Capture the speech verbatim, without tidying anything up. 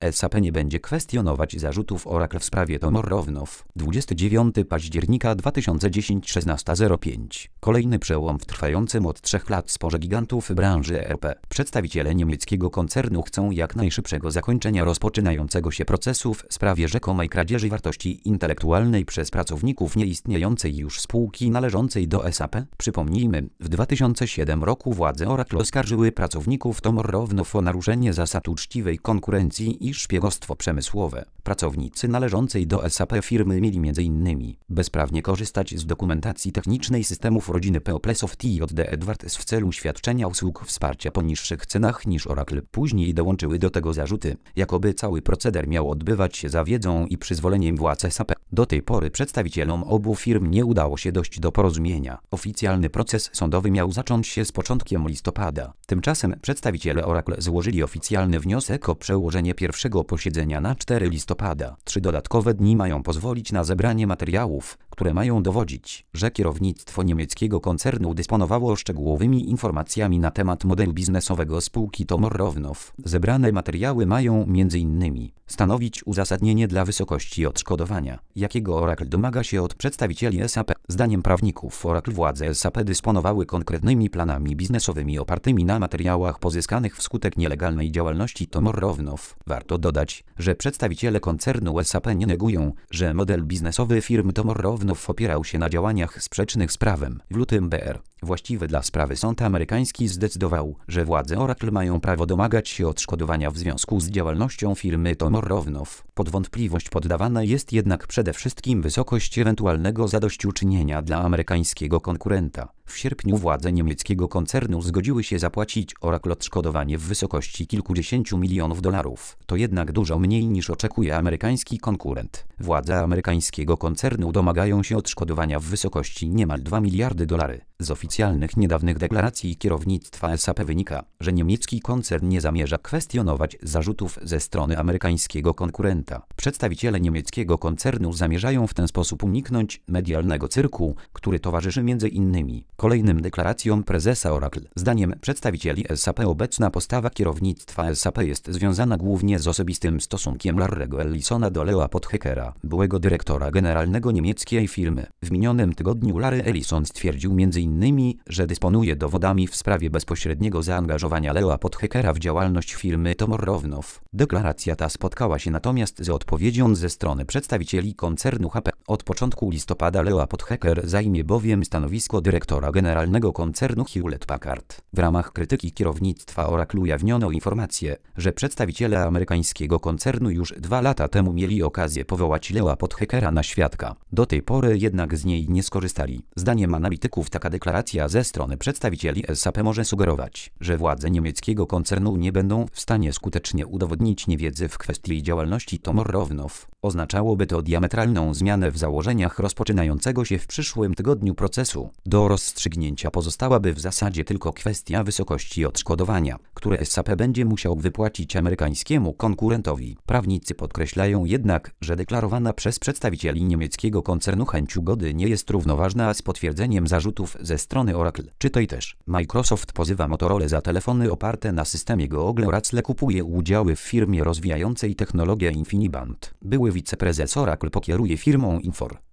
S A P nie będzie kwestionować zarzutów Oracle w sprawie Tomorrownow. dwudziestego dziewiątego października dwa tysiące dziesiątego szesnasta zero pięć. Kolejny przełom w trwającym od trzech lat sporze gigantów branży E R P. Przedstawiciele niemieckiego koncernu chcą jak najszybszego zakończenia rozpoczynającego się procesu w sprawie rzekomej kradzieży wartości intelektualnej przez pracowników nieistniejącej już spółki należącej do S A P. Przypomnijmy, w dwa tysiące siódmym roku władze Oracle oskarżyły pracowników Tomorrownow o naruszenie zasad uczciwej konkurencji i szpiegostwo przemysłowe. Pracownicy należącej do S A P firmy mieli między innymi bezprawnie korzystać z dokumentacji technicznej systemów rodziny Peoplesoft i J D Edwards w celu świadczenia usług wsparcia po niższych cenach niż Oracle. Później dołączyły do tego zarzuty, jakoby cały proceder miał odbywać się za wiedzą i przyzwoleniem władz S A P. Do tej pory przedstawicielom obu firm nie udało się dojść do porozumienia. Oficjalny proces sądowy miał zacząć się z początkiem listopada. Tymczasem przedstawiciele Oracle złożyli oficjalny wniosek o przełożenie pierwszego posiedzenia na czwartego listopada. Trzy dodatkowe dni mają pozwolić na zebranie materiałów, które mają dowodzić, że kierownictwo niemieckiego koncernu dysponowało szczegółowymi informacjami na temat modelu biznesowego spółki Tomorrownow. Zebrane materiały mają między innymi stanowić uzasadnienie dla wysokości odszkodowania, jakiego Oracle domaga się od przedstawicieli S A P. Zdaniem prawników Oracle władze S A P dysponowały konkretnymi planami biznesowymi opartymi na materiałach pozyskanych wskutek nielegalnej działalności Tomorrownow. Warto dodać, że przedstawiciele koncernu S A P nie negują, że model biznesowy firmy Tomorrownow opierał się na działaniach sprzecznych z prawem. W lutym B R właściwy dla sprawy sąd amerykański zdecydował, że władze Oracle mają prawo domagać się odszkodowania w związku z działalnością firmy Tomorrownow. Pod wątpliwość poddawana jest jednak przede wszystkim wysokość ewentualnego zadośćuczynienia dla amerykańskiego konkurenta. W sierpniu władze niemieckiego koncernu zgodziły się zapłacić Oracle odszkodowanie w wysokości kilkudziesięciu milionów dolarów. To jednak dużo mniej niż oczekuje amerykański konkurent. Władze amerykańskiego koncernu domagają się odszkodowania w wysokości niemal dwa miliardy dolarów. Z oficjalnych niedawnych deklaracji kierownictwa S A P wynika, że niemiecki koncern nie zamierza kwestionować zarzutów ze strony amerykańskiego konkurenta. Przedstawiciele niemieckiego koncernu zamierzają w ten sposób uniknąć medialnego cyrku, który towarzyszy między innymi kolejnym deklaracjom prezesa Oracle. Zdaniem przedstawicieli S A P obecna postawa kierownictwa S A P jest związana głównie z osobistym stosunkiem Larry'ego Ellisona do Lea Podhekera, byłego dyrektora generalnego niemieckiej firmy. W minionym tygodniu Larry Ellison stwierdził między innymi, że dysponuje dowodami w sprawie bezpośredniego zaangażowania Lea Podhekera w działalność firmy Tomorrownow. Deklaracja ta spotkała się natomiast z odpowiedzią ze strony przedstawicieli koncernu H P. Od początku listopada Lea Podheker zajmie bowiem stanowisko dyrektora generalnego koncernu Hewlett Packard. W ramach krytyki kierownictwa Oracle ujawniono informację, że przedstawiciele amerykańskiego koncernu już dwa lata temu mieli okazję powołać Lea Podhekera na świadka. Do tej pory jednak z niej nie skorzystali. Zdaniem analityków taka deklaracja ze strony przedstawicieli S A P może sugerować, że władze niemieckiego koncernu nie będą w stanie skutecznie udowodnić niewiedzy w kwestii działalności Tomorrownow. Oznaczałoby to diametralną zmianę w założeniach rozpoczynającego się w przyszłym tygodniu procesu. Do rozstrzygnięcia pozostałaby w zasadzie tylko kwestia wysokości odszkodowania, które S A P będzie musiał wypłacić amerykańskiemu konkurentowi. Prawnicy podkreślają jednak, że deklarowana przez przedstawicieli niemieckiego koncernu chęć ugody nie jest równoważna z potwierdzeniem zarzutów ze strony Oracle. Czytaj też. Microsoft pozywa Motorola za telefony oparte na systemie Google. Oracle kupuje udziały w firmie rozwijającej technologię InfiniBand. Były wiceprezes Oracle pokieruje firmą Infor.